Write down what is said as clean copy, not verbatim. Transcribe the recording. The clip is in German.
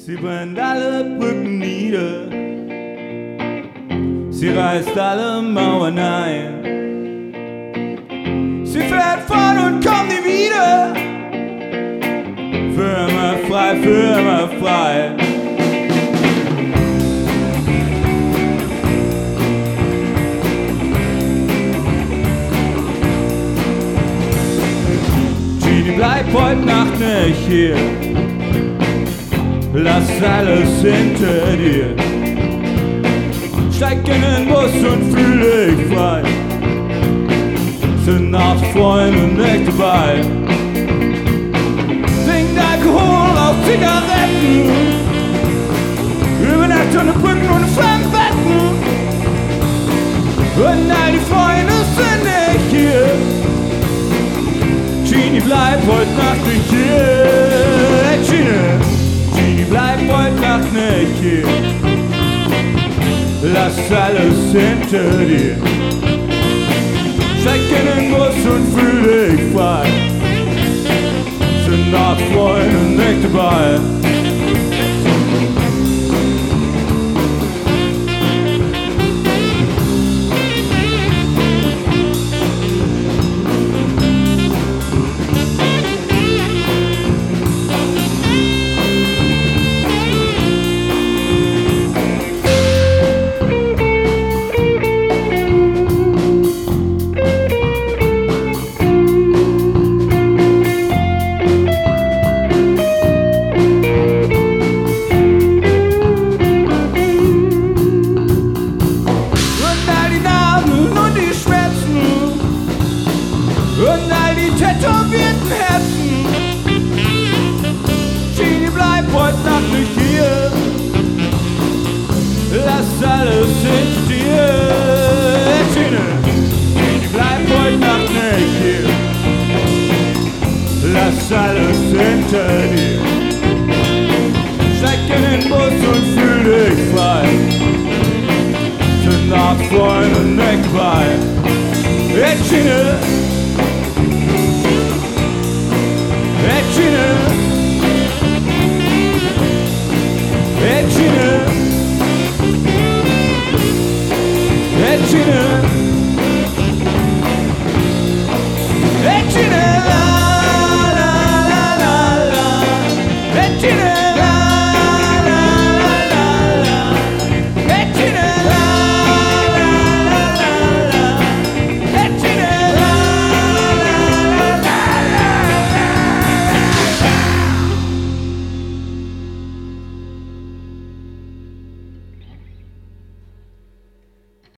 Sie brennt alle Brücken nieder, sie reißt alle Mauern ein. Sie fährt fort und kommt nie wieder, für immer frei, für immer frei. Genie, bleib heute Nacht nicht hier, lass alles hinter dir. Steig in den Bus und fühl dich frei, sind Nachtfreunde nicht dabei. Trinkt Alkohol aus Zigaretten, übernachtet ohne Brücken und fremden Betten. Und all die Freunde sind nicht hier. Genie, bleib heute Nacht nicht hier. Hey, Genie, bleib heute Nacht nicht hier, lass alles hinter dir. Steig in den Bus und fühl dich frei, sind Nachtfreunde nicht dabei.